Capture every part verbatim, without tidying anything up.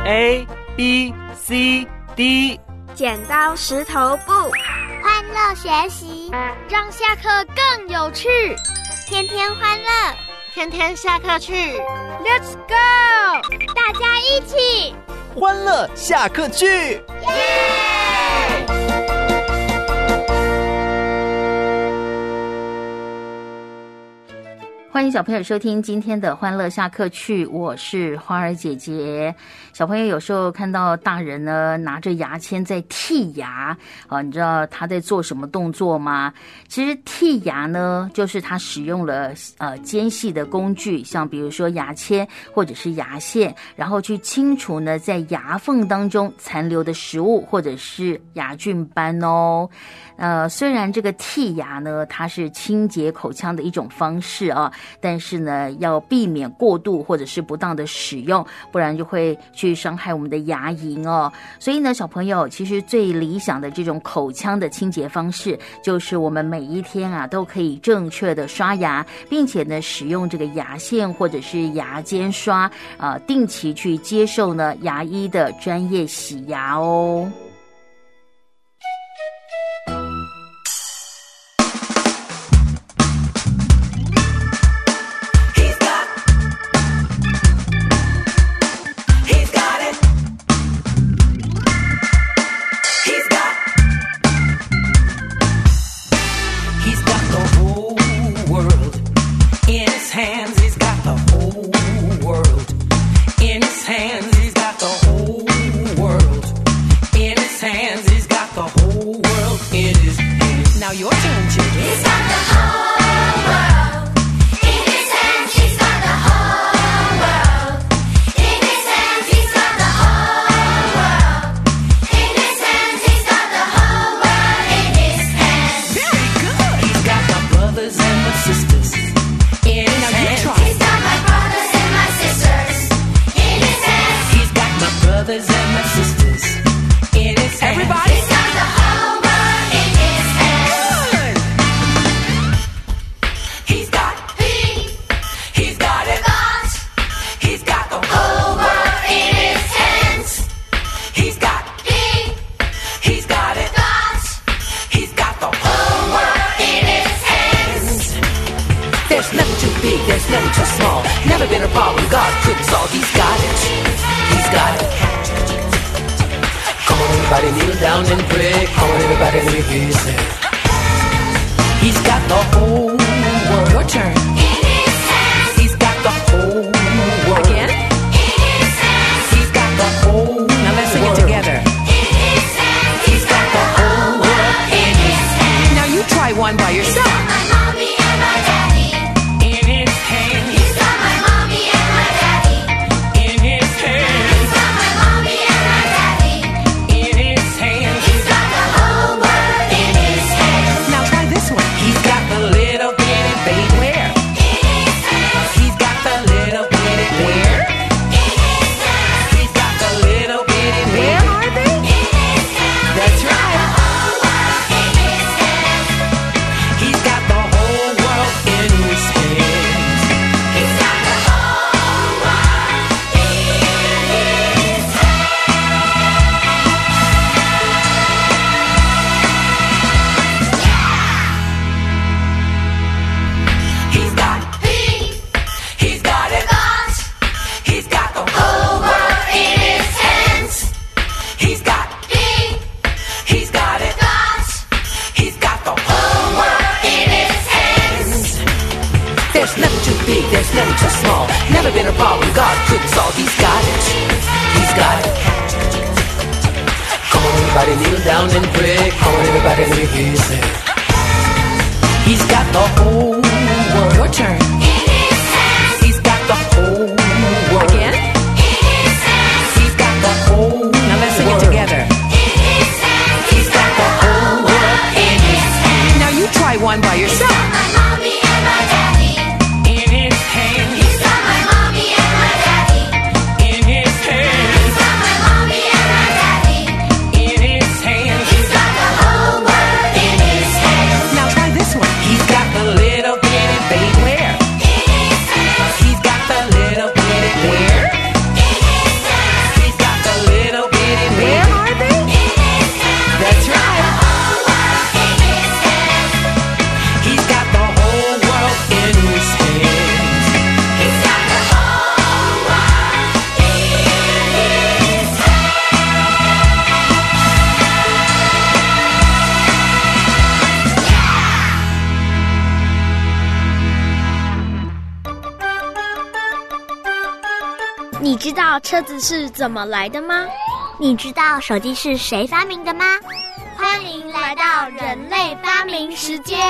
A B C D， 剪刀石头布， 欢乐学习， 让下课更有趣， 天天欢乐， 天天下课去 Let's go， 大家一起欢乐下课去， 耶！ 欢迎小朋友收听今天的欢乐下课去，我是花儿姐姐。小朋友有时候看到大人呢拿着牙签在剔牙啊，你知道他在做什么动作吗？其实剔牙呢，就是他使用了呃尖细的工具，像比如说牙签或者是牙线，然后去清除呢在牙缝当中残留的食物或者是牙菌斑哦。呃，虽然这个剔牙呢，它是清洁口腔的一种方式啊，但是呢，要避免过度或者是不当的使用，不然就会去伤害我们的牙龈哦。所以呢，小朋友，其实最理想的这种口腔的清洁方式，就是我们每一天啊都可以正确的刷牙，并且呢，使用这个牙线或者是牙尖刷啊、呃，定期去接受呢牙医的专业洗牙哦。 Your turn. In his hands. He's got the whole world. Again. 你知道车子是怎么来的吗？ 你知道手机是谁发明的吗？ 欢迎来到人类发明时间。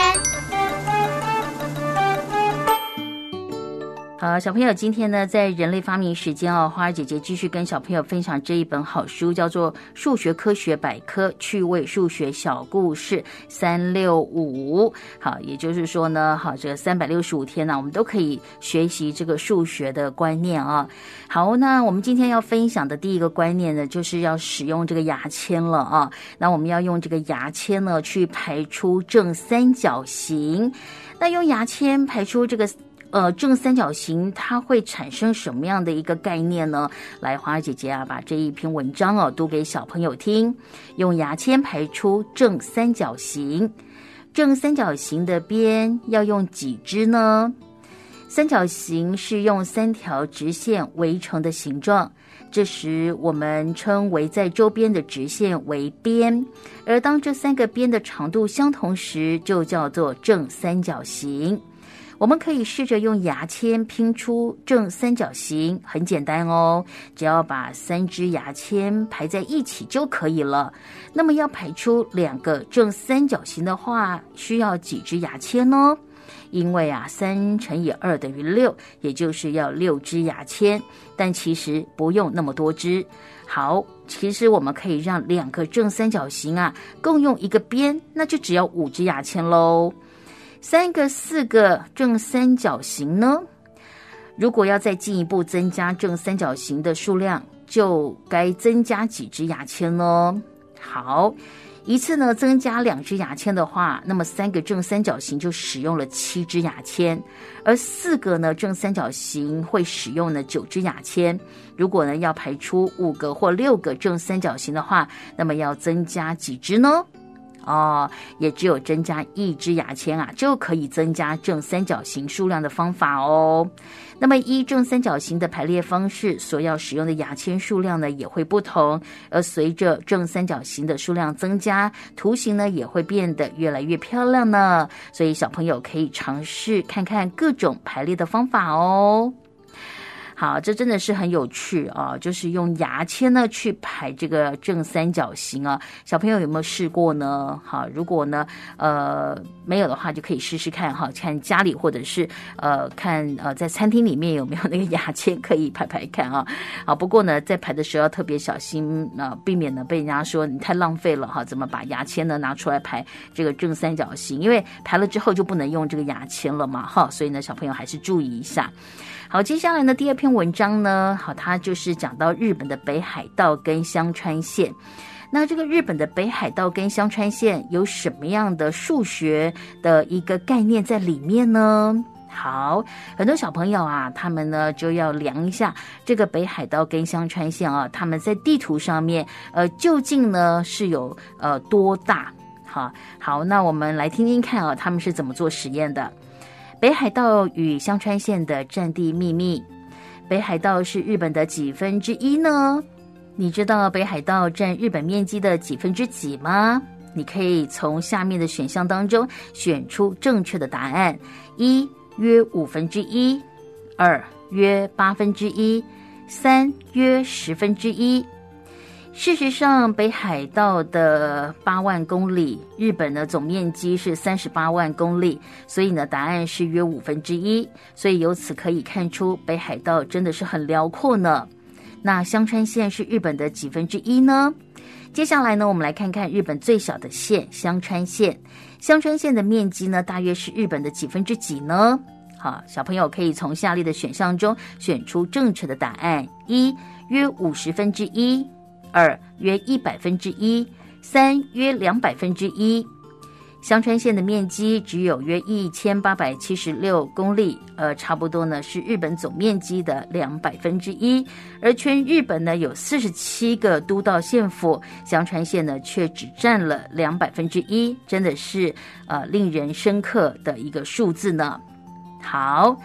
好，小朋友，今天呢，在人类发明时间哦，花儿姐姐继续跟小朋友分享这一本好书，叫做《数学科学百科趣味数学小故事三六五》。好，也就是说呢，好，这三百六十五天呢，我们都可以学习这个数学的观念啊。好，那我们今天要分享的第一个观念呢，就是要使用这个牙签了啊。那我们要用这个牙签呢，去排出正三角形。那用牙签排出这个呃，正三角形它会产生什么样的一个概念呢？来，花儿姐姐啊，把这一篇文章哦读给小朋友听。用牙签排出正三角形，正三角形的边要用几支呢？三角形是用三条直线围成的形状，这时我们称围在周边的直线为边，而当这三个边的长度相同时，就叫做正三角形。我们可以试着用牙签拼出正三角形，很简单哦，只要把三支牙签排在一起就可以了。那么要排出两个正三角形的话，需要几支牙签呢？因为啊，三乘以二等于六，也就是要六支牙签，但其实不用那么多支。好，其实我们可以让两个正三角形啊共用一个边，那就只要五支牙签咯。三个、四个正三角形呢？如果要再进一步增加正三角形的数量，就该增加几支牙签呢？好，一次呢增加两支牙签的话，那么三个正三角形就使用了七支牙签，而四个呢正三角形会使用呢九支牙签。如果呢要排出五个或六个正三角形的话，那么要增加几支呢？哦，也只有增加一支牙签啊，就可以增加正三角形数量的方法哦。那么依正三角形的排列方式，所要使用的牙签数量呢也会不同，而随着正三角形的数量增加，图形呢也会变得越来越漂亮呢。所以小朋友可以尝试看看各种排列的方法哦。好，这真的是很有趣啊！就是用牙签呢去排这个正三角形啊，小朋友有没有试过呢？好，如果呢呃没有的话，就可以试试看哈，看家里或者是呃看呃在餐厅里面有没有那个牙签可以排排看啊。好，不过呢在排的时候要特别小心啊、呃，避免呢被人家说你太浪费了哈，怎么把牙签呢拿出来排这个正三角形？因为排了之后就不能用这个牙签了嘛哈，所以呢小朋友还是注意一下。好，接下来呢，第二篇文章呢，好，它就是讲到日本的北海道跟香川县。那这个日本的北海道跟香川县有什么样的数学的一个概念在里面呢？好，很多小朋友啊，他们呢就要量一下这个北海道跟香川县啊，他们在地图上面，呃，究竟呢是有呃多大？好，好，那我们来听听看啊，他们是怎么做实验的。北海道与香川县的占地秘密。北海道是日本的几分之一呢？你知道北海道占日本面积的几分之几吗？你可以从下面的选项当中选出正确的答案：一约五分之一，二约八分之一，三约十分之一。事实上，北海道的八万公里，日本的总面积是三十八万公里，所以呢，答案是约五分之一。所以由此可以看出，北海道真的是很辽阔呢。那香川县是日本的几分之一呢？接下来呢，我们来看看日本最小的县香川县。香川县的面积呢，大约是日本的几分之几呢？好，小朋友可以从下列的选项中选出正确的答案：一约五十分之一。二约一百分之一，三约两百分之一。香川县的面积只有约一千八百七十六公里，呃，差不多呢是日本总面积的两百分之一。而全日本呢有四十七个都道县府，香川县呢却只占了两百分之一，真的是呃令人深刻的一个数字呢。好。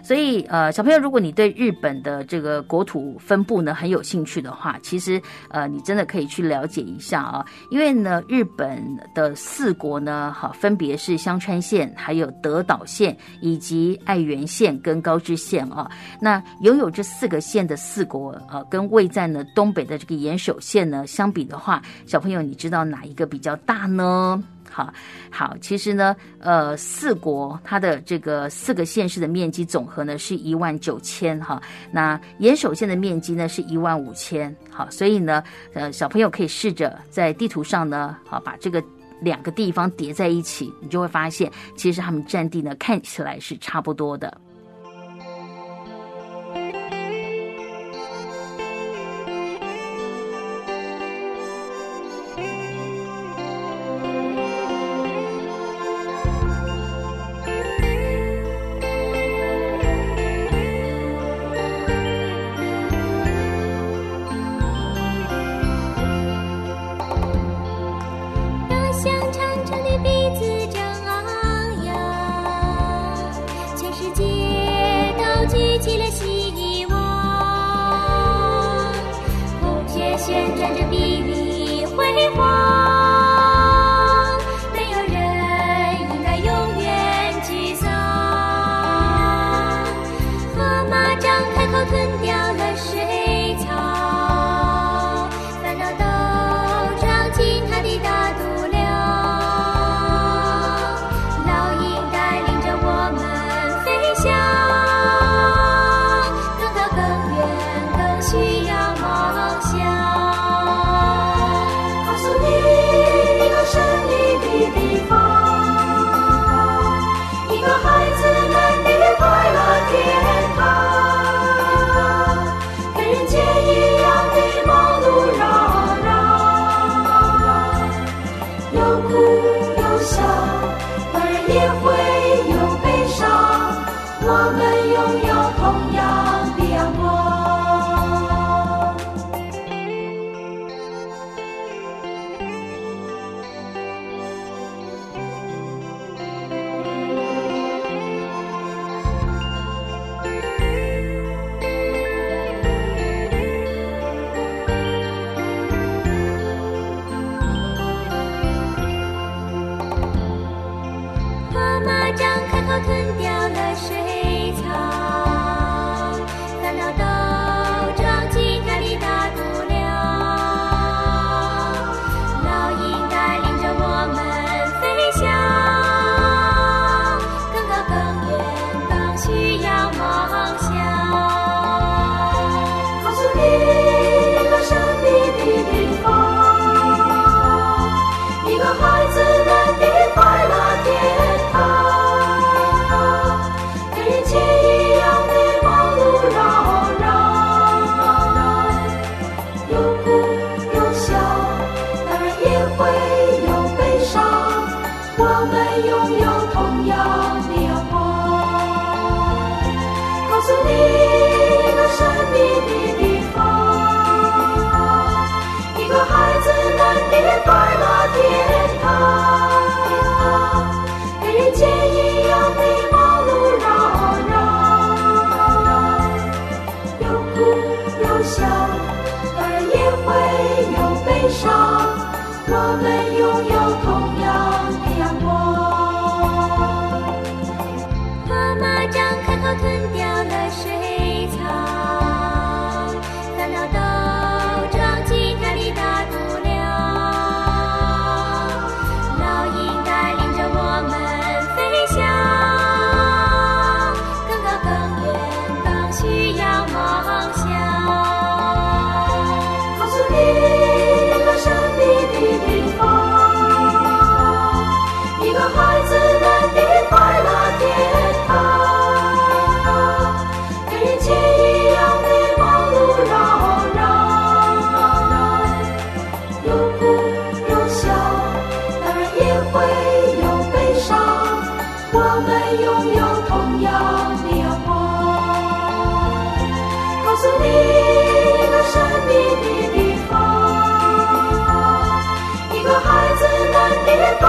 所以呃，小朋友，如果你对日本的这个国土分布呢很有兴趣的话，其实呃，你真的可以去了解一下啊，因为呢，日本的四国呢，好，分别是香川县、还有德岛县以及爱媛县跟高知县啊。那拥有这四个县的四国，呃，跟位在呢东北的这个岩手县呢相比的话，小朋友，你知道哪一个比较大呢？好好，其实呢，呃，四国它的这个四个县市的面积总和呢是一万九千哈，那岩手县的面积呢是一万五千，好，所以呢，呃，小朋友可以试着在地图上呢，好把这个两个地方叠在一起，你就会发现，其实他们占地呢看起来是差不多的。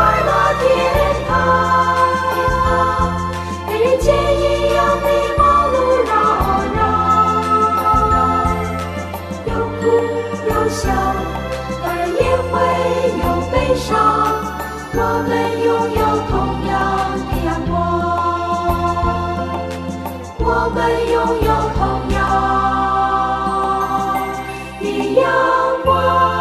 快乐天堂，跟人间一样美貌。 哭要笑，而也会有悲伤。我们拥有同样的阳光，我们拥有同样的阳光。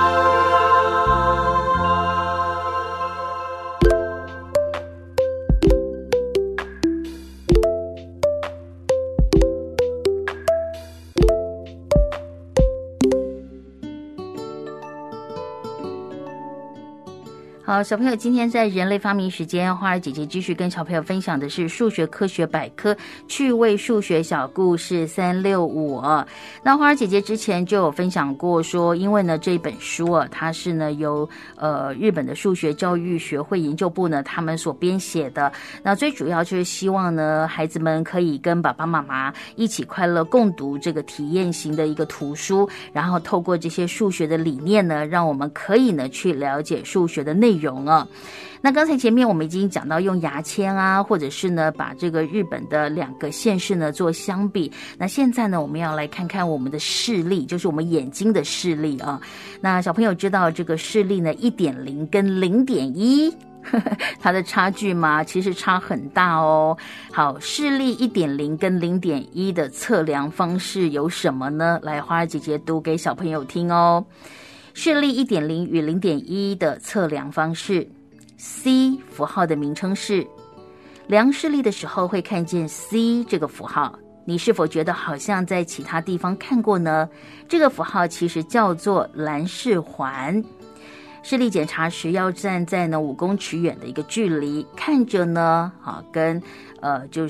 好，小朋友，今天在人类发明时间，花儿姐姐继续跟小朋友分享的是数学科学百科趣味数学小故事三六五啊。那花儿姐姐之前就有分享过说，因为呢这本书啊，它是呢由呃日本的数学教育学会研究部呢他们所编写的。那最主要就是希望呢孩子们可以跟爸爸妈妈一起快乐共读这个体验型的一个图书，然后透过这些数学的理念呢，让我们可以呢去了解数学的内容。容啊，那刚才前面我们已经讲到用牙签啊，或者是呢把这个日本的两个县市呢做相比。那现在呢我们要来看看我们的视力，就是我们眼睛的视力啊。那小朋友知道这个视力呢 一点零 跟 零点一它的差距吗？其实差很大哦。好，视力 一点零 跟 零点一 的测量方式有什么呢？来，花儿姐姐读给小朋友听哦。视力 一点零 与 零点一 的测量方式。 C 符号的名称是，量视力的时候会看见 C 这个符号，你是否觉得好像在其他地方看过呢？这个符号其实叫做蓝视环。视力检查时要站在呢五公尺远的一个距离，看着呢啊跟呃就是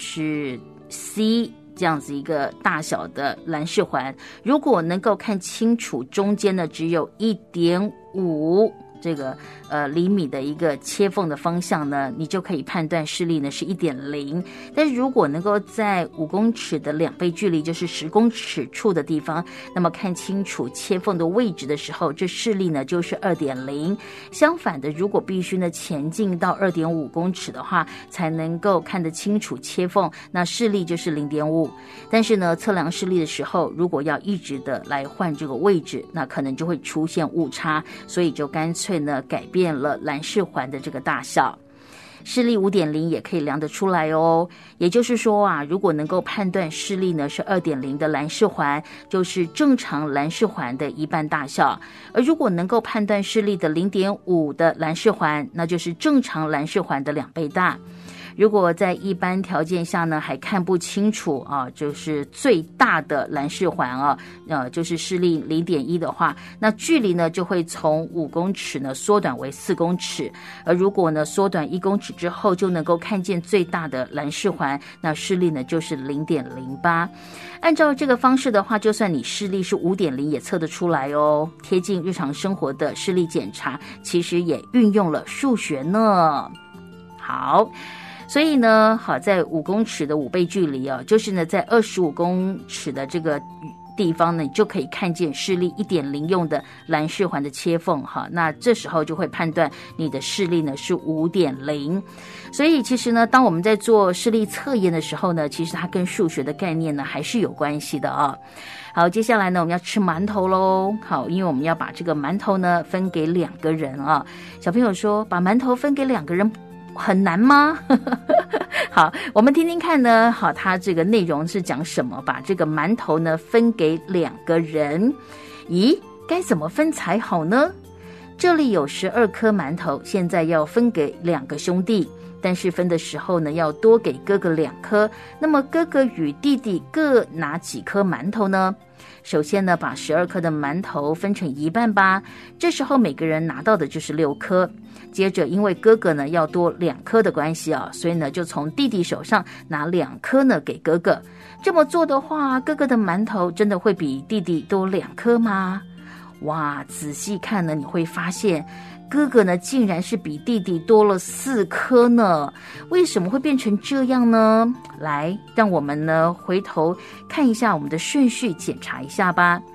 C这样子一个大小的蓝视环，如果能够看清楚中间呢只有 一点五这个呃厘米的一个切缝的方向呢，你就可以判断视力呢是 一点零。 但是如果能够在五公尺的两倍距离，就是十公尺处的地方，那么看清楚切缝的位置的时候，这视力呢就是 二点零。 相反的，如果必须呢前进到 二点五公尺的话才能够看得清楚切缝，那视力就是 零点五。 但是呢测量视力的时候，如果要一直的来换这个位置，那可能就会出现误差，所以就干脆呢改变了蓝视环的这个大小。视力 五点零 也可以量得出来哦，也就是说啊，如果能够判断视力呢是 二点零 的蓝视环，就是正常蓝视环的一半大小；而如果能够判断视力的 零点五 的蓝视环，那就是正常蓝视环的两倍大。如果在一般条件下呢还看不清楚啊，就是最大的蓝视环啊，呃，就是视力 零点一 的话，那距离呢就会从五公尺呢缩短为四公尺。而如果呢缩短一公尺之后就能够看见最大的蓝视环，那视力呢就是 零点零八。按照这个方式的话，就算你视力是 五点零 也测得出来哦。贴近日常生活的视力检查其实也运用了数学呢。好，所以呢，好在五公尺的五倍距离啊，就是呢在二十五公尺的这个地方呢，你就可以看见视力 一点零 用的蓝视环的切缝哈。那这时候就会判断你的视力呢是 五点零。所以其实呢，当我们在做视力测验的时候呢，其实它跟数学的概念呢还是有关系的啊。好，接下来呢我们要吃馒头咯。好，因为我们要把这个馒头呢分给两个人啊。小朋友说，把馒头分给两个人很难吗？好，我们听听看呢。好，它这个内容是讲什么？把这个馒头呢分给两个人，咦，该怎么分才好呢？这里有十二颗馒头，现在要分给两个兄弟，但是分的时候呢，要多给哥哥两颗。那么哥哥与弟弟各拿几颗馒头呢？首先呢，把十二颗的馒头分成一半吧。这时候每个人拿到的就是六颗。接着，因为哥哥呢要多两颗的关系啊，所以呢就从弟弟手上拿两颗呢给哥哥。这么做的话，哥哥的馒头真的会比弟弟多两颗吗？哇，仔细看呢，你会发现哥哥呢竟然是比弟弟多了四颗呢。为什么会变成这样呢？来，让我们呢回头看一下我们的顺序，检查一下吧。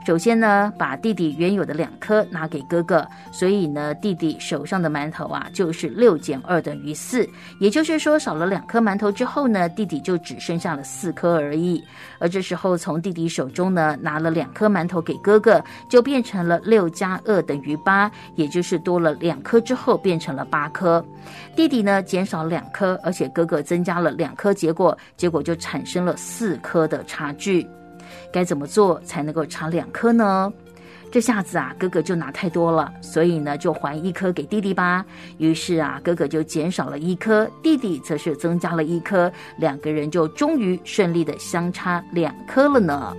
首先呢，把弟弟原有的两颗拿给哥哥，所以呢，弟弟手上的馒头啊，就是六减二等于四，也就是说少了两颗馒头之后呢，弟弟就只剩下了四颗而已。而这时候从弟弟手中呢拿了两颗馒头给哥哥，就变成了六加二等于八，也就是多了两颗之后变成了八颗。弟弟呢减少两颗，而且哥哥增加了两颗，结果结果就产生了四颗的差距。该怎么做才能够差两颗呢？这下子啊，哥哥就拿太多了，所以呢，就还一颗给弟弟吧。于是啊，哥哥就减少了一颗，弟弟则是增加了一颗，两个人就终于顺利的相差两颗了呢。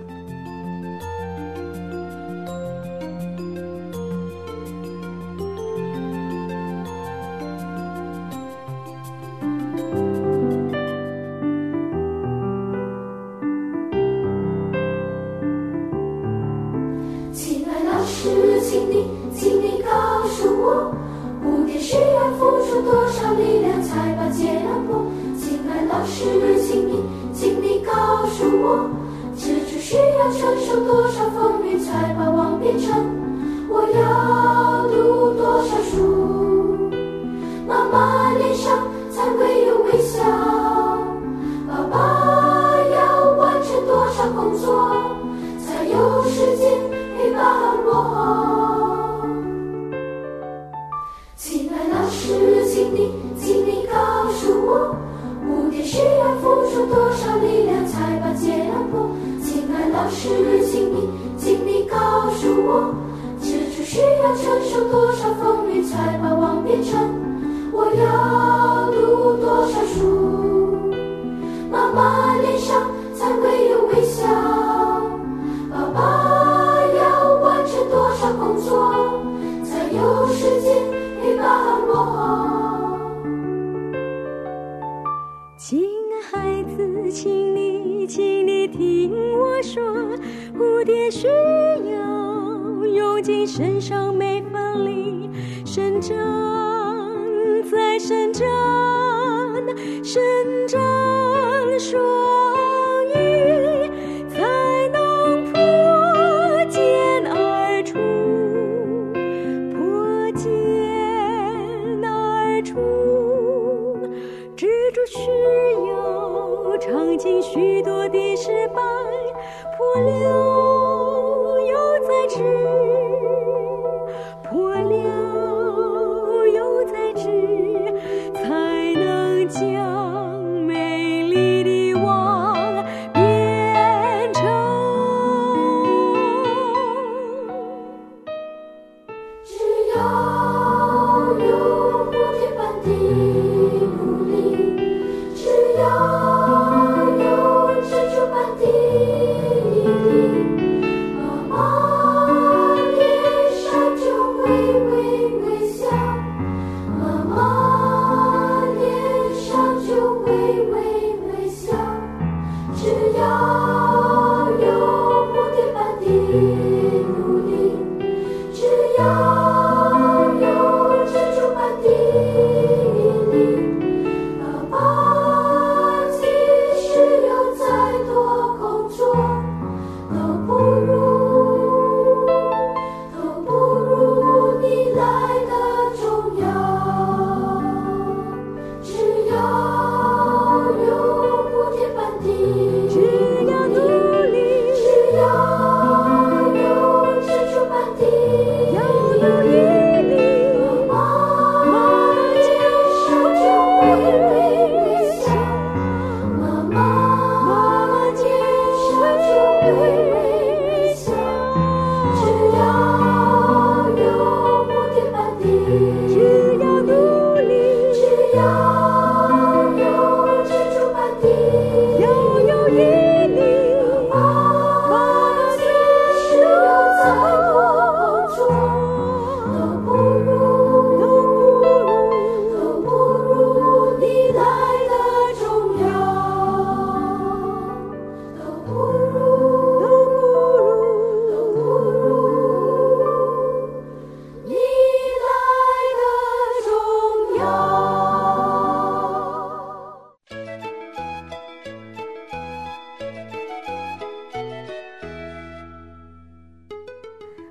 将美丽的王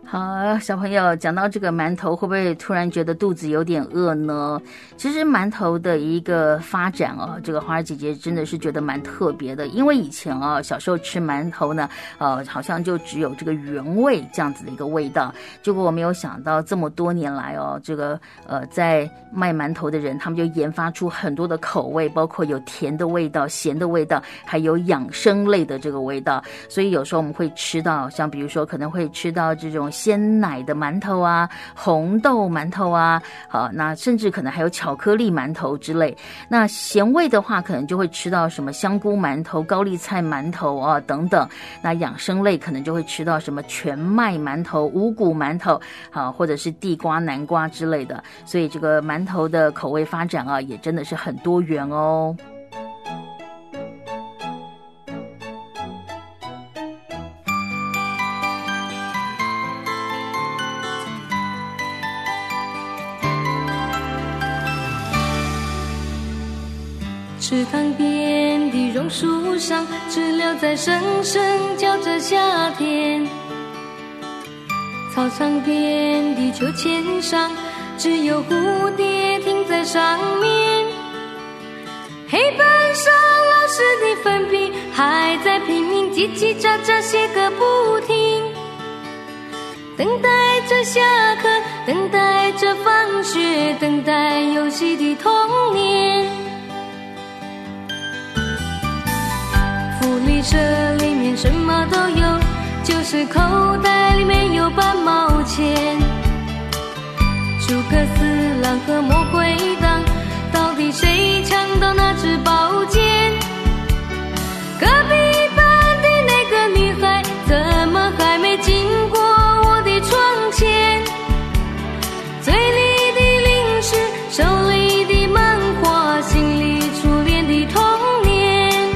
好，小朋友讲到这个馒头，会不会突然觉得肚子有点饿呢？其实馒头的一个发展哦，这个花儿姐姐真的是觉得蛮特别的，因为以前哦，小时候吃馒头呢，呃，好像就只有这个原味这样子的一个味道。结果我没有想到，这么多年来哦，这个呃，在卖馒头的人，他们就研发出很多的口味，包括有甜的味道、咸的味道，还有养生类的这个味道。所以有时候我们会吃到，像比如说可能会吃到这种鲜奶的馒头啊，红豆馒头啊，好，那甚至可能还有巧克力馒头之类。那咸味的话，可能就会吃到什么香菇馒头、高丽菜馒头啊等等。那养生类可能就会吃到什么全麦馒头、五谷馒头，好，或者是地瓜、南瓜之类的。所以这个馒头的口味发展啊，也真的是很多元哦。 池塘边的榕树上，知了在声声叫着夏天。操场边的秋千上，只有蝴蝶停在上面。黑板上老师的粉笔还在拼命叽叽喳喳写个不停，等待着下课，等待着放学，等待游戏的童年。福利社里面什么都有，就是口袋里面有半毛钱。诸葛四郎和魔鬼党，到底谁抢到那支宝剑？隔壁班的那个女孩，怎么还没经过我的窗前？嘴里的零食，手里的漫画，心里初恋的童年。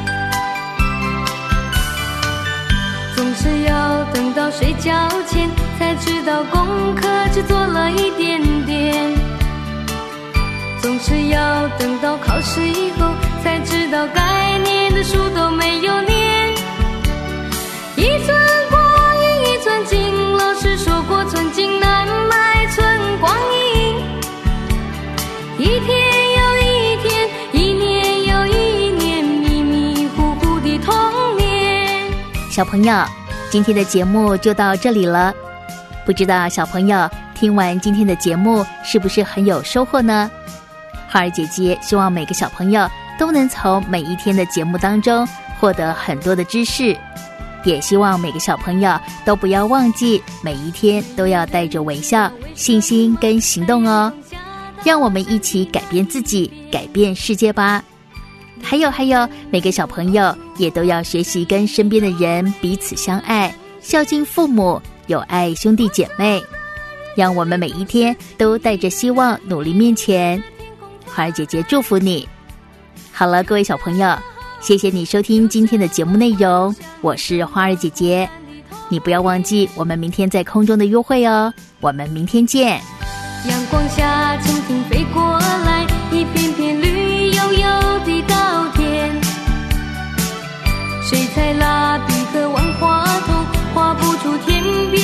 总是要等到睡觉前，才知道功课只做了一点点。总是要等到考试以后，才知道该念的书都没有念。一寸光阴一寸金，老师说过寸金难买寸光阴。一天又一天，一年又一年，迷迷糊糊的童年。 小朋友，今天的节目就到这里了。不知道小朋友听完今天的节目是不是很有收获呢？花儿姐姐希望每个小朋友都能从每一天的节目当中获得很多的知识，也希望每个小朋友都不要忘记每一天都要带着微笑、信心跟行动哦。让我们一起改变自己，改变世界吧。还有还有，每个小朋友也都要学习跟身边的人彼此相爱，孝敬父母，友爱兄弟姐妹。让我们每一天都带着希望努力面前。花儿姐姐祝福你。好了，各位小朋友，谢谢你收听今天的节目内容，我是花儿姐姐。你不要忘记我们明天在空中的约会哦，我们明天见。 阳光下蜻蜓飞过来，一片片绿油油的稻田。水彩蜡笔和万花筒画不出天边